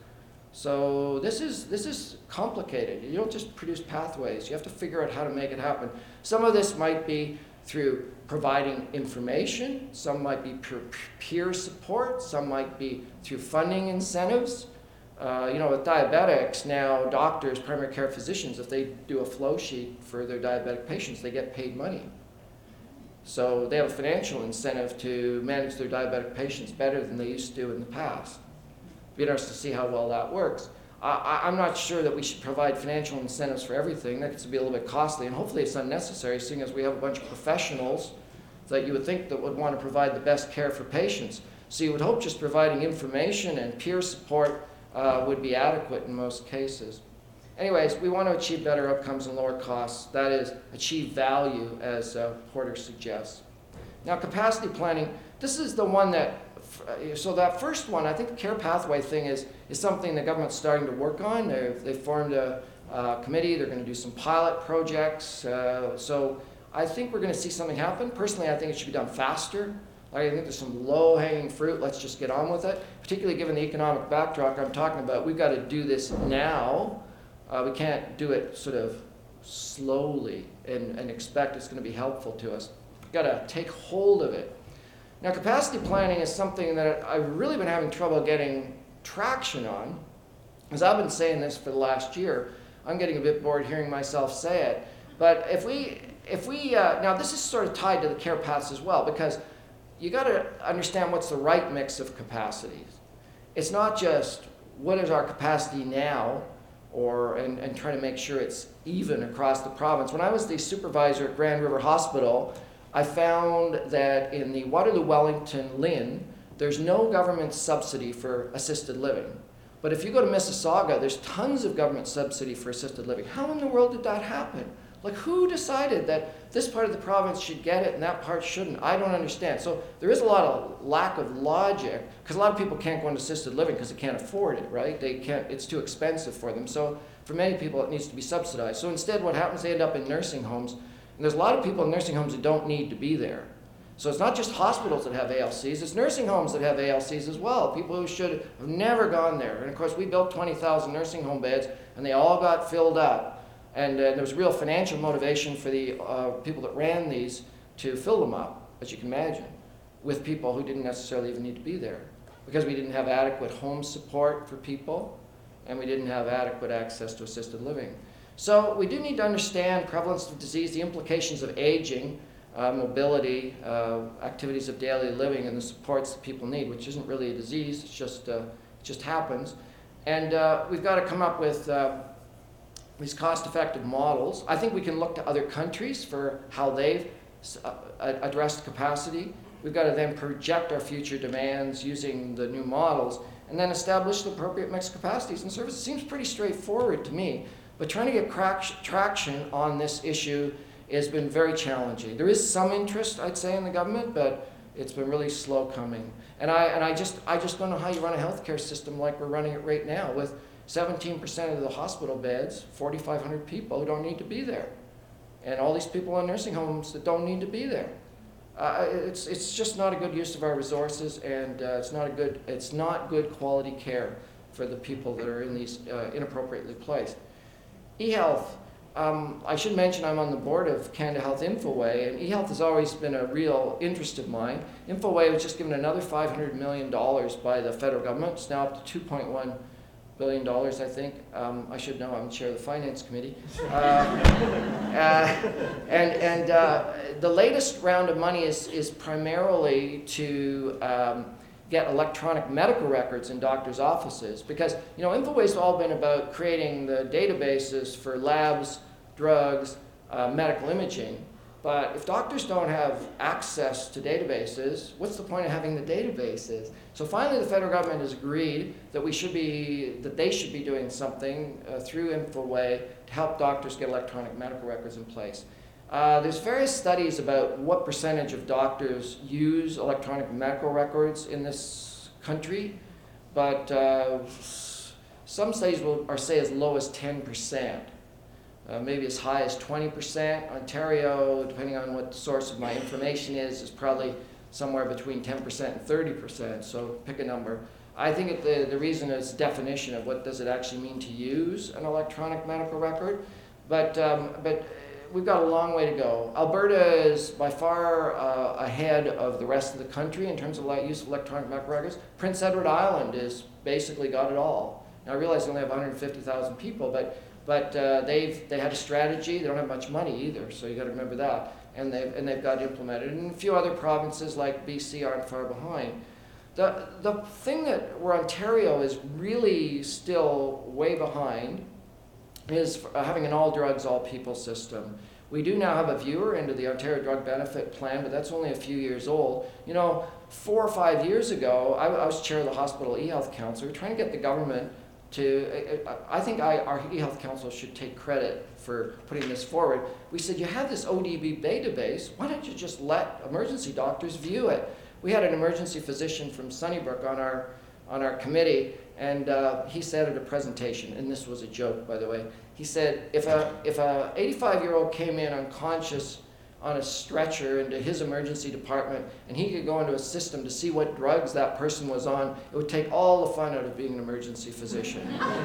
So this is, this is complicated. You don't just produce pathways. You have to figure out how to make it happen. Some of this might be through providing information. Some might be peer, peer support. Some might be through funding incentives. Uh, you know, with diabetics now, doctors, primary care physicians, if they do a flow sheet for their diabetic patients, they get paid money. So they have a financial incentive to manage their diabetic patients better than they used to in the past. It'd be interesting to see how well that works. I, I'm not sure that we should provide financial incentives for everything. That gets to be a little bit costly, and hopefully it's unnecessary, seeing as we have a bunch of professionals that you would think that would want to provide the best care for patients. So you would hope just providing information and peer support uh, would be adequate in most cases. Anyways, we want to achieve better outcomes and lower costs. That is, achieve value, as uh, Porter suggests. Now, capacity planning, this is the one that, so that first one, I think the care pathway thing is, is something the government's starting to work on. They've, they've formed a uh, committee. They're going to do some pilot projects. Uh, so I think we're going to see something happen. Personally, I think it should be done faster. I think there's some low-hanging fruit. Let's just get on with it, particularly given the economic backdrop I'm talking about. We've got to do this now. Uh, we can't do it sort of slowly and, and expect it's going to be helpful to us. We've got to take hold of it. Now, capacity planning is something that I've really been having trouble getting traction on. As I've been saying this for the last year, I'm getting a bit bored hearing myself say it. But if we, if we uh, now this is sort of tied to the care paths as well, because you got to understand what's the right mix of capacities. It's not just what is our capacity now, or and, and trying to make sure it's even across the province. When I was the supervisor at Grand River Hospital, I found that in the Waterloo Wellington L I N, there's no government subsidy for assisted living. But if you go to Mississauga, there's tons of government subsidy for assisted living. How in the world did that happen? Like, who decided that this part of the province should get it and that part shouldn't? I don't understand. So there is a lot of lack of logic, because a lot of people can't go into assisted living because they can't afford it, right? They can't, it's too expensive for them. So for many people, it needs to be subsidized. So instead, what happens, they end up in nursing homes. And there's a lot of people in nursing homes that don't need to be there. So it's not just hospitals that have A L Cs, it's nursing homes that have A L Cs as well. People who should have never gone there. And of course, we built twenty thousand nursing home beds, and they all got filled up. And uh, there was real financial motivation for the uh, people that ran these to fill them up, as you can imagine, with people who didn't necessarily even need to be there, because we didn't have adequate home support for people, and we didn't have adequate access to assisted living. So we do need to understand prevalence of disease, the implications of aging, uh, mobility, uh, activities of daily living, and the supports that people need, which isn't really a disease, it's just, uh, it just happens. And uh, we've got to come up with uh, these cost-effective models. I think we can look to other countries for how they've uh, addressed capacity. We've got to then project our future demands using the new models, and then establish the appropriate mixed capacities and services. It seems pretty straightforward to me, but trying to get traction on this issue has been very challenging. There is some interest, I'd say, in the government, but it's been really slow coming. And I, and I, just, I just don't know how you run a healthcare system like we're running it right now, with seventeen percent of the hospital beds, forty-five hundred people who don't need to be there, and all these people in nursing homes that don't need to be there. Uh, it's, it's just not a good use of our resources, and uh, it's, not a good, it's not good quality care for the people that are in these uh, inappropriately placed. eHealth, um, I should mention I'm on the board of Canada Health Infoway, and eHealth has always been a real interest of mine. Infoway was just given another five hundred million dollars by the federal government. It's now up to two point one billion dollars, I think. Um, I should know, I'm chair of the finance committee. Uh, uh, and and uh, the latest round of money is, is primarily to um, get electronic medical records in doctors' offices, because, you know, Infoway's all been about creating the databases for labs, drugs, uh, medical imaging. But if doctors don't have access to databases, what's the point of having the databases? So finally, the federal government has agreed that we should be, that they should be doing something uh, through Infoway to help doctors get electronic medical records in place. Uh, there's various studies about what percentage of doctors use electronic medical records in this country, but uh, some studies will are say as low as ten percent. Uh, maybe as high as twenty percent. Ontario, depending on what the source of my information is, is probably somewhere between ten percent and thirty percent, so pick a number. I think it, the, the reason is definition of what does it actually mean to use an electronic medical record, but, um, but we've got a long way to go. Alberta is by far uh, ahead of the rest of the country in terms of use of electronic medical records. Prince Edward Island is basically got it all. Now I realize they only have one hundred fifty thousand people, but But uh, they've they had a strategy. They don't have much money either, so you got to remember that. And they've and they've got it implemented. And a few other provinces like B C aren't far behind. The, the thing that where Ontario is really still way behind is having an all drugs, all people system. We do now have a viewer into the Ontario Drug Benefit Plan, but that's only a few years old. You know, four or five years ago, I, I was chair of the Hospital eHealth Council. We were trying to get the government to, I, I think I, our eHealth Council should take credit for putting this forward. We said, you have this O D B database, why don't you just let emergency doctors view it? We had an emergency physician from Sunnybrook on our, on our committee, and uh, he said at a presentation, and this was a joke, by the way, he said, if a if a eighty-five-year-old came in unconscious on a stretcher into his emergency department, and he could go into a system to see what drugs that person was on, it would take all the fun out of being an emergency physician.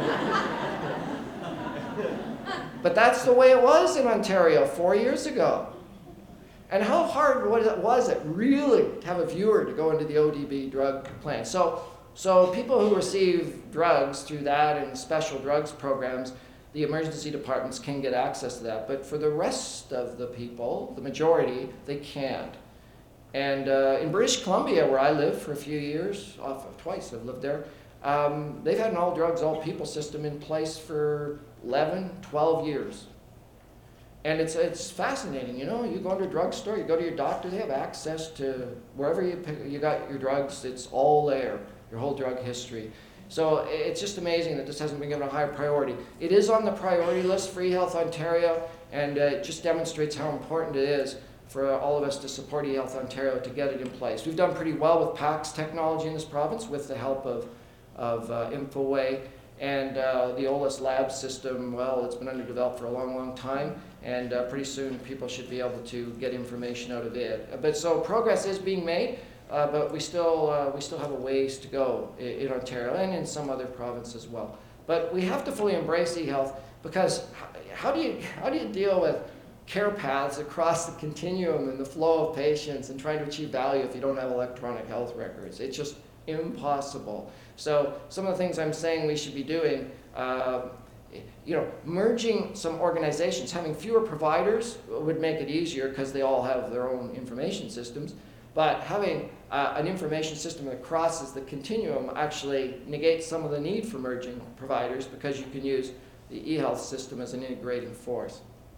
But that's the way it was in Ontario four years ago. And how hard was it really to have a viewer to go into the O D B drug plan? So, so people who receive drugs through that and special drugs programs, the emergency departments can get access to that. But for the rest of the people, the majority, they can't. And uh, in British Columbia, where I lived for a few years, off twice I've lived there, um, they've had an all drugs, all people system in place for eleven, twelve years. And it's it's fascinating, you know, you go into a drugstore, you go to your doctor, they have access to wherever you pick, you got your drugs, it's all there, your whole drug history. So it's just amazing that this hasn't been given a higher priority. It is on the priority list for eHealth Ontario, and uh, it just demonstrates how important it is for uh, all of us to support eHealth Ontario to get it in place. We've done pretty well with PACS technology in this province with the help of, of uh, Infoway. And uh, the O L I S lab system, well, it's been underdeveloped for a long, long time, and uh, pretty soon people should be able to get information out of it. But so progress is being made, uh, but we still uh, we still have a ways to go in, in Ontario and in some other provinces as well. But we have to fully embrace eHealth, because how do you how do you deal with care paths across the continuum and the flow of patients and trying to achieve value if you don't have electronic health records? It's just impossible. So some of the things I'm saying we should be doing, uh, you know, merging some organizations, having fewer providers would make it easier because they all have their own information systems. But having uh, an information system that crosses the continuum actually negates some of the need for merging providers, because you can use the eHealth system as an integrating force.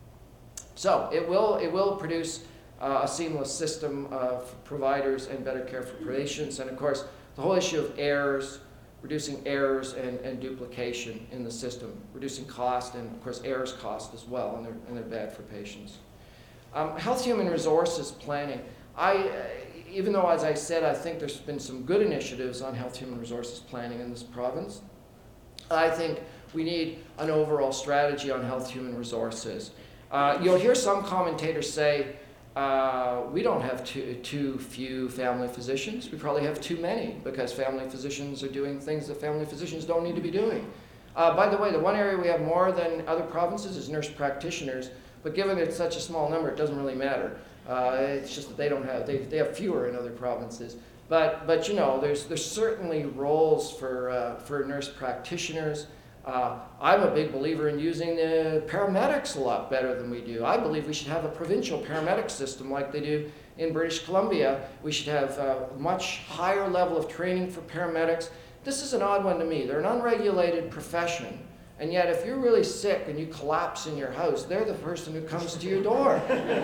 So it will, it will produce uh, a seamless system uh, for providers and better care for patients. And of course, the whole issue of errors, reducing errors and, and duplication in the system, reducing cost, and of course errors cost as well, and they're, and they're bad for patients. Um, health human resources planning. I, uh, even though, as I said, I think there's been some good initiatives on health human resources planning in this province, I think we need an overall strategy on health human resources. Uh, you'll hear some commentators say, Uh, we don't have too, too few family physicians. We probably have too many, because family physicians are doing things that family physicians don't need to be doing. Uh, by the way, the one area we have more than other provinces is nurse practitioners, but given it's such a small number, it doesn't really matter. Uh, it's just that they don't have, they, they have fewer in other provinces. But, but you know, there's, there's certainly roles for, uh, for nurse practitioners. Uh, I'm a big believer in using the paramedics a lot better than we do. I believe we should have a provincial paramedic system like they do in British Columbia. We should have a much higher level of training for paramedics. This is an odd one to me. They're an unregulated profession, and yet if you're really sick and you collapse in your house, they're the person who comes to your door.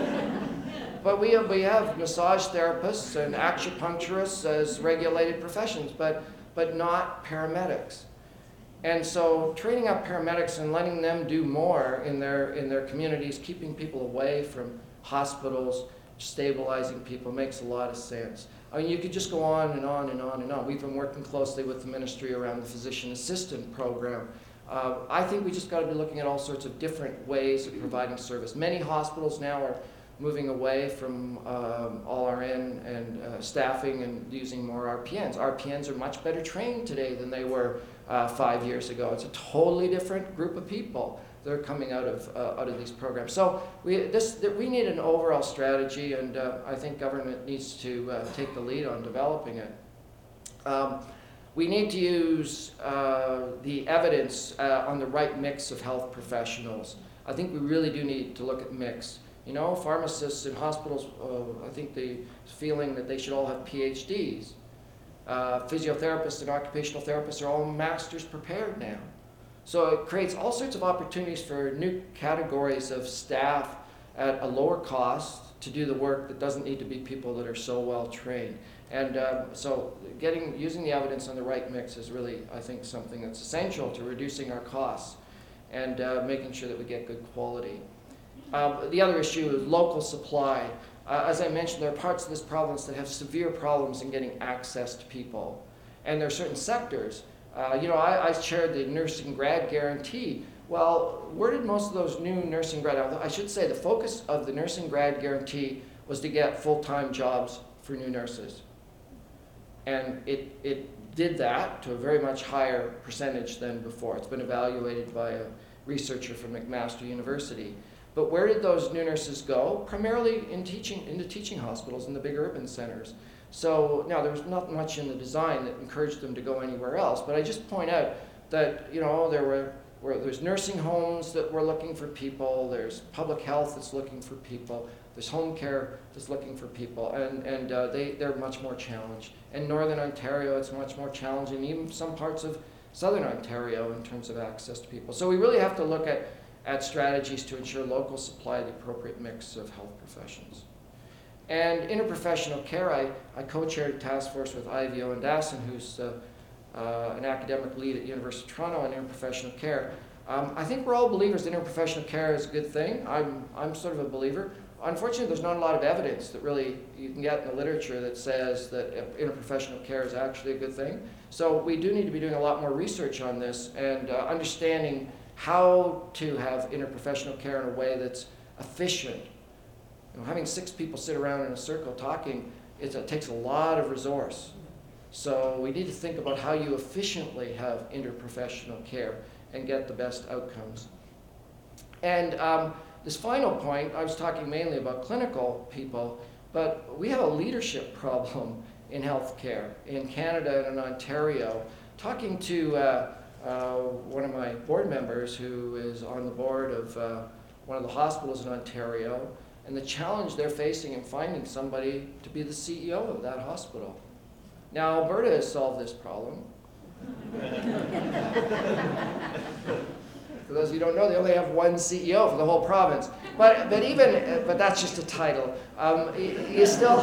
But we have, we have massage therapists and acupuncturists as regulated professions, but, but not paramedics. And so training up paramedics and letting them do more in their, in their communities, keeping people away from hospitals, stabilizing people, makes a lot of sense. I mean, you could just go on and on and on and on. We've been working closely with the ministry around the physician assistant program. Uh, I think we just got to be looking at all sorts of different ways of providing service. Many hospitals now are moving away from um, all R N and uh, staffing and using more R P Ns. R P Ns are much better trained today than they were uh, five years ago. It's a totally different group of people that are coming out of uh, out of these programs. So we this that we need an overall strategy, and uh, I think government needs to uh, take the lead on developing it. Um, we need to use uh, the evidence uh, on the right mix of health professionals. I think we really do need to look at mix. You know, pharmacists in hospitals, uh, I think the feeling that they should all have P H Ds. Uh, physiotherapists and occupational therapists are all master's prepared now. So it creates all sorts of opportunities for new categories of staff at a lower cost to do the work that doesn't need to be people that are so well trained. And um, so getting, using the evidence on the right mix is really, I think, something that's essential to reducing our costs and uh, making sure that we get good quality. Uh, the other issue is local supply. Uh, as I mentioned, there are parts of this province that have severe problems in getting access to people. And there are certain sectors. Uh, you know, I, I chaired the nursing grad guarantee. Well, where did most of those new nursing grad, I should say the focus of the nursing grad guarantee was to get full-time jobs for new nurses. And it, it did that to a very much higher percentage than before. It's been evaluated by a researcher from McMaster University. But where did those new nurses go? Primarily in teaching, into teaching hospitals in the big urban centers. So now there's not much in the design that encouraged them to go anywhere else, but I just point out that, you know, there were, were there's nursing homes that were looking for people, there's public health that's looking for people, there's home care that's looking for people, and, and uh, they, they're much more challenged. In Northern Ontario, it's much more challenging, even some parts of Southern Ontario in terms of access to people. So we really have to look at at strategies to ensure local supply of the appropriate mix of health professions. And interprofessional care, I, I co-chaired a task force with Ivy Owendassen, who's uh, uh, an academic lead at University of Toronto in interprofessional care. Um, I think we're all believers that interprofessional care is a good thing. I'm, I'm sort of a believer. Unfortunately, there's not a lot of evidence that really you can get in the literature that says that interprofessional care is actually a good thing. So we do need to be doing a lot more research on this and uh, understanding how to have interprofessional care in a way that's efficient. You know, having six people sit around in a circle talking, it's, it takes a lot of resource. So we need to think about how you efficiently have interprofessional care and get the best outcomes. And um, this final point, I was talking mainly about clinical people, but we have a leadership problem in healthcare in Canada and in Ontario. Talking to uh, Uh, one of my board members who is on the board of uh, one of the hospitals in Ontario, and the challenge they're facing in finding somebody to be the C E O of that hospital. Now, Alberta has solved this problem. For those of you who don't know, they only have one C E O for the whole province. But, but even, but that's just a title. Um, you still,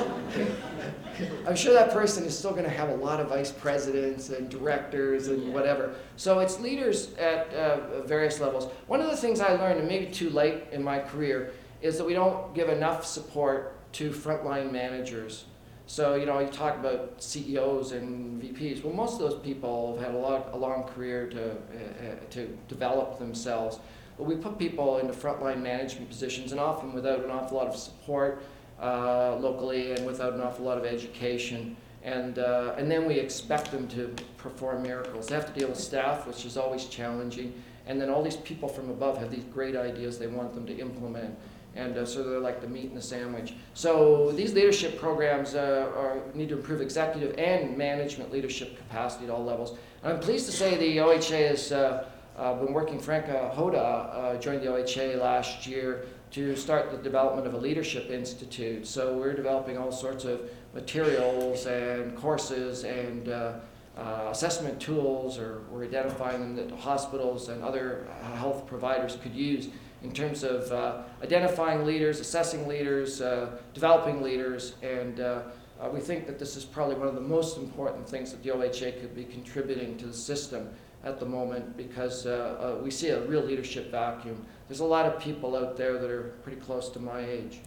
I'm sure that person is still going to have a lot of vice presidents and directors and whatever. So it's leaders at uh, various levels. One of the things I learned, and maybe too late in my career, is that we don't give enough support to frontline managers. So, you know, you talk about C E Os and V Ps. Well, most of those people have had a, lot, a long career to, uh, to develop themselves. But we put people into frontline management positions, and often without an awful lot of support uh, locally and without an awful lot of education. And, uh, and then we expect them to perform miracles. They have to deal with staff, which is always challenging. And then all these people from above have these great ideas they want them to implement. And uh, so they're like the meat in the sandwich. So these leadership programs uh, are, need to improve executive and management leadership capacity at all levels. And I'm pleased to say the O H A has uh, uh, been working. Franca Hoda uh, joined the O H A last year to start the development of a leadership institute. So we're developing all sorts of materials and courses and uh, uh, assessment tools, or we're identifying them that hospitals and other health providers could use in terms of uh, identifying leaders, assessing leaders, uh, developing leaders, and uh, uh, we think that this is probably one of the most important things that the O H A could be contributing to the system at the moment, because uh, uh, we see a real leadership vacuum. There's a lot of people out there that are pretty close to my age.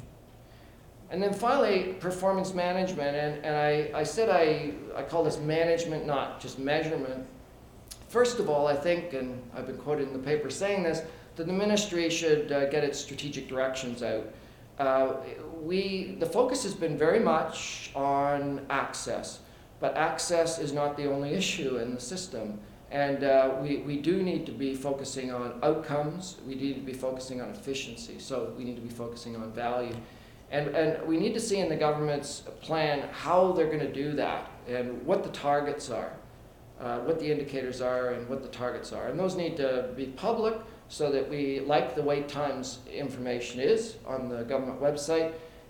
And then finally, performance management, and, and I, I said I, I call this management, not just measurement. First of all, I think, and I've been quoted in the paper saying this, that the ministry should uh, get its strategic directions out. Uh, we, the focus has been very much on access, but access is not the only issue in the system. And uh, we, we do need to be focusing on outcomes, we need to be focusing on efficiency, so we need to be focusing on value. And, and we need to see in the government's plan how they're going to do that and what the targets are, uh, what the indicators are and what the targets are. And those need to be public, so that we, like the wait times information is on the government website,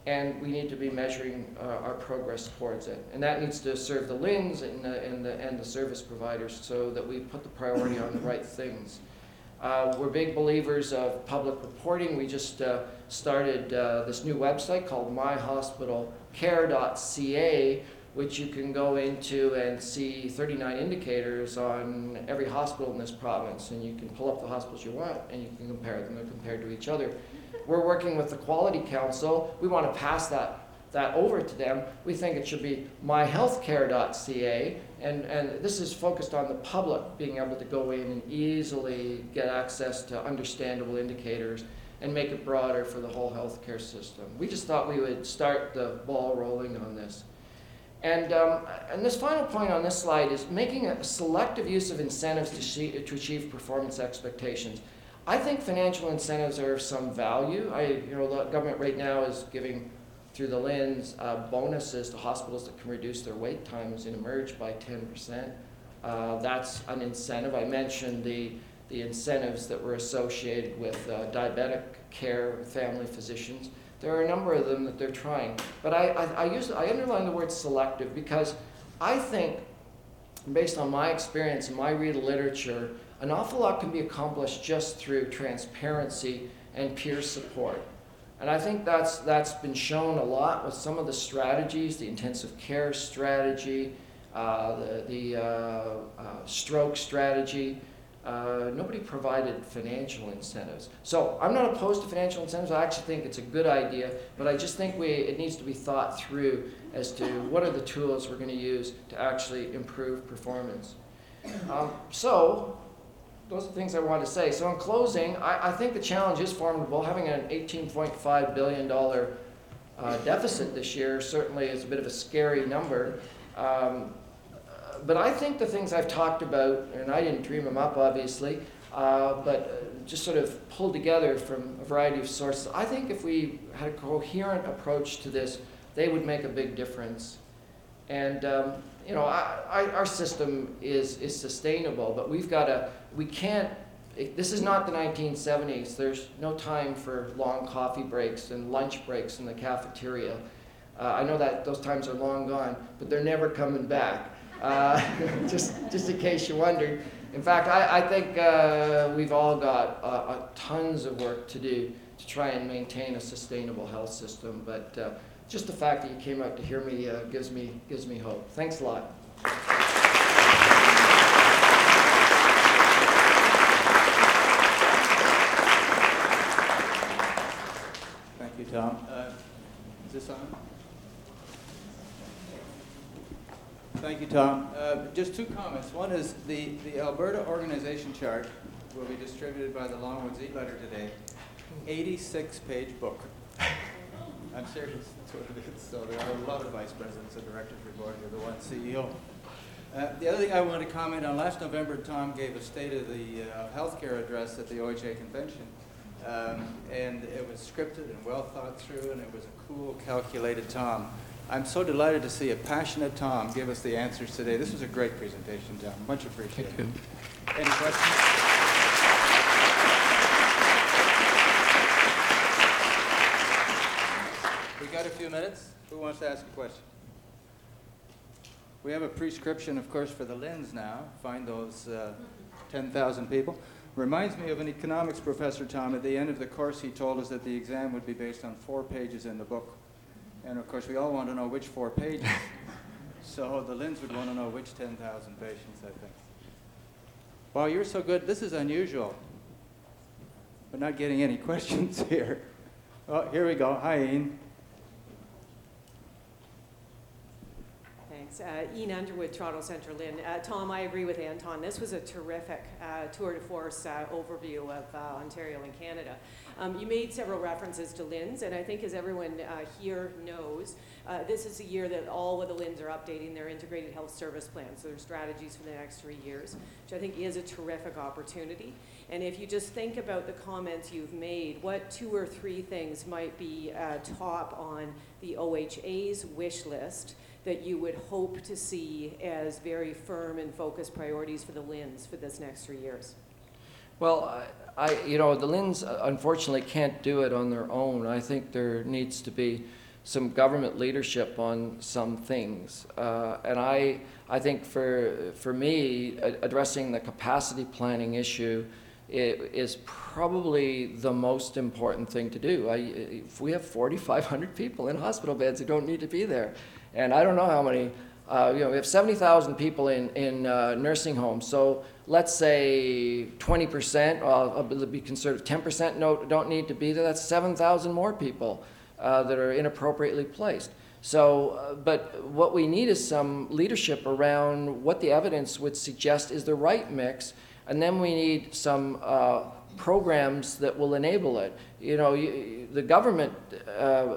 and we need to be measuring uh, our progress towards it. And that needs to serve the L I Ns and the, and the, and the service providers so that we put the priority on the right things. Uh, we're big believers of public reporting. We just uh, started uh, this new website called my hospital care dot c a, which you can go into and see thirty-nine indicators on every hospital in this province, and you can pull up the hospitals you want and you can compare them. They're compared to each other. We're working with the Quality Council. We want to pass that, that over to them. We think it should be my health care dot c a, and, and this is focused on the public being able to go in and easily get access to understandable indicators and make it broader for the whole healthcare system. We just thought we would start the ball rolling on this. And, um, and this final point on this slide is making a selective use of incentives to, see, to achieve performance expectations. I think financial incentives are of some value. I, you know, the government right now is giving, through the L I Ns, uh, bonuses to hospitals that can reduce their wait times in Emerge by ten percent. Uh, that's an incentive. I mentioned the, the incentives that were associated with uh, diabetic care, family physicians. There are a number of them that they're trying. But I, I, I, use, I underline the word selective because I think, based on my experience and my read of literature, an awful lot can be accomplished just through transparency and peer support. And I think that's, that's been shown a lot with some of the strategies, the intensive care strategy, uh, the, the uh, uh, stroke strategy. Uh, nobody provided financial incentives. So I'm not opposed to financial incentives. I actually think it's a good idea, but I just think we, it needs to be thought through as to what are the tools we're going to use to actually improve performance. Um, so those are the things I wanted to say. So in closing, I, I think the challenge is formidable. Having an eighteen point five billion dollars uh, deficit this year certainly is a bit of a scary number. Um, But I think the things I've talked about, and I didn't dream them up obviously, uh, but uh, just sort of pulled together from a variety of sources, I think if we had a coherent approach to this, they would make a big difference. And um, you know, I, I, our system is, is sustainable, but we've got to, we can't, it, this is not the nineteen seventies. There's no time for long coffee breaks and lunch breaks in the cafeteria. Uh, I know that those times are long gone, but they're never coming back. Uh, just, just in case you wondered. In fact, I, I think uh, we've all got uh, uh, tons of work to do to try and maintain a sustainable health system. But uh, just the fact that you came out to hear me uh, gives me gives me hope. Thanks a lot. Thank you, Tom. Uh, is this on? Thank you, Tom. Uh, just two comments. One is the, the Alberta organization chart will be distributed by the Longwoods e-letter today. eighty-six page book. I'm serious. That's what it is. So there are a lot of vice presidents and directors reporting to the one C E O. Uh, the other thing I want to comment on, last November, Tom gave a State of the uh, Healthcare address at the O H A convention. Um, and it was scripted and well thought through, and it was a cool, calculated Tom. I'm so delighted to see a passionate Tom give us the answers today. This was a great presentation, Tom. Much appreciated. Thank you. Any questions? We got a few minutes. Who wants to ask a question? We have a prescription, of course, for the L I Ns now. Find those uh, ten thousand people. Reminds me of an economics professor, Tom. At the end of the course, he told us that the exam would be based on four pages in the book. And of course, we all want to know which four pages. So the L I Ns would want to know which ten thousand patients, I think. Wow, you're so good. This is unusual. We're not getting any questions here. Oh, here we go. Hi, Ian. Thanks. Uh, Ian Underwood, Toronto Centre Lynn. Uh, Tom, I agree with Anton. This was a terrific uh, tour de force uh, overview of uh, Ontario and Canada. Um, you made several references to L I Ns, and I think as everyone uh, here knows, uh, this is a year that all of the L I Ns are updating their integrated health service plans, so their strategies for the next three years, which I think is a terrific opportunity. And if you just think about the comments you've made, what two or three things might be uh, top on the O H A's wish list that you would hope to see as very firm and focused priorities for the L I Ns for this next three years? Well, I, I, you know, the L I Ns unfortunately can't do it on their own. I think there needs to be some government leadership on some things. Uh, and I, I think for, for me, a- addressing the capacity planning issue i- is probably the most important thing to do. I, if we have forty-five hundred people in hospital beds who don't need to be there, and I don't know how many, uh, you know, we have seventy thousand people in, in uh, nursing homes, so let's say twenty percent, uh, I'll be conservative, ten percent no, don't need to be there, that's seven thousand more people uh, that are inappropriately placed. So, uh, but what we need is some leadership around what the evidence would suggest is the right mix, and then we need some uh, programs that will enable it. You know, you, the government, uh,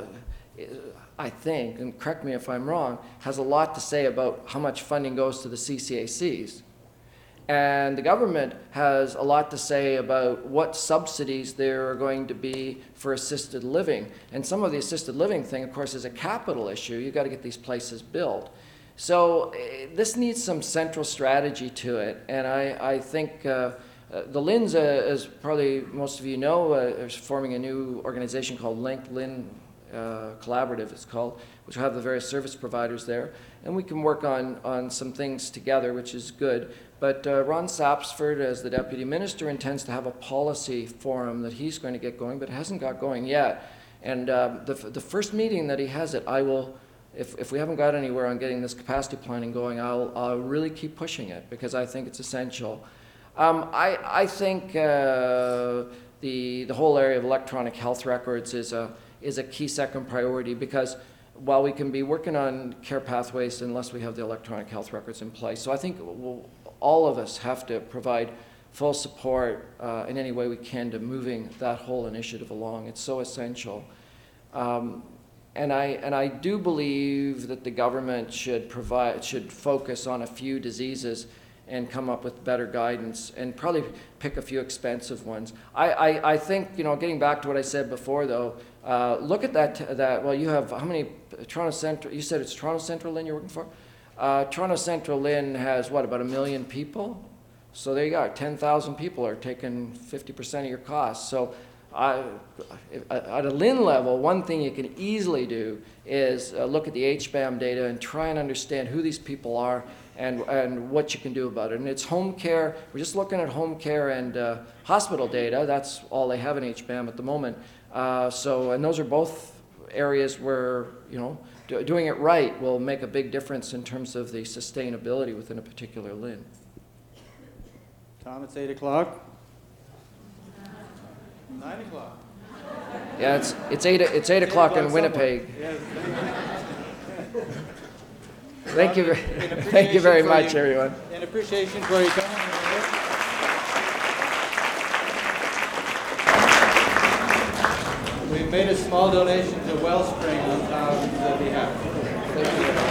I think, and correct me if I'm wrong, has a lot to say about how much funding goes to the C C A Cs. And the government has a lot to say about what subsidies there are going to be for assisted living. And some of the assisted living thing, of course, is a capital issue. You've got to get these places built. So uh, this needs some central strategy to it. And I, I think uh, uh, the L I N's, uh, as probably most of you know, uh, is forming a new organization called Link, L I N uh, Collaborative it's called, which will have the various service providers there. And we can work on, on some things together, which is good. But uh, Ron Sapsford, as the Deputy Minister, intends to have a policy forum that he's going to get going, but hasn't got going yet. And um, the, the first meeting that he has it, I will, if, if we haven't got anywhere on getting this capacity planning going, I'll, I'll really keep pushing it because I think it's essential. Um, I, I think uh, the, the whole area of electronic health records is a, is a key second priority because while we can be working on care pathways unless we have the electronic health records in place. So I think we'll, all of us have to provide full support uh, in any way we can to moving that whole initiative along. It's so essential. Um, and, I, and I do believe that the government should provide, should focus on a few diseases and come up with better guidance and probably pick a few expensive ones. I, I, I think, you know, getting back to what I said before though, uh, look at that, that, well, you have, how many, Toronto Central, you said it's Toronto Central L I N you're working for? Uh, Toronto Central L I N has, what, about a million people? So there you go, ten thousand people are taking fifty percent of your costs. So uh, at a L I N level, one thing you can easily do is uh, look at the H B A M data and try and understand who these people are and, and what you can do about it. And it's home care, we're just looking at home care and uh, hospital data, that's all they have in H B A M at the moment. Uh, so, and those are both areas where, you know, do, doing it right will make a big difference in terms of the sustainability within a particular L I N. Tom, it's eight o'clock. Nine o'clock. Yeah, it's, it's eight, it's eight o'clock in Winnipeg. Yes. Thank you, In thank you very appreciation for much, you- everyone. In appreciation for you coming. We've made a small donation to Wellspring on Tom's behalf. Thank you.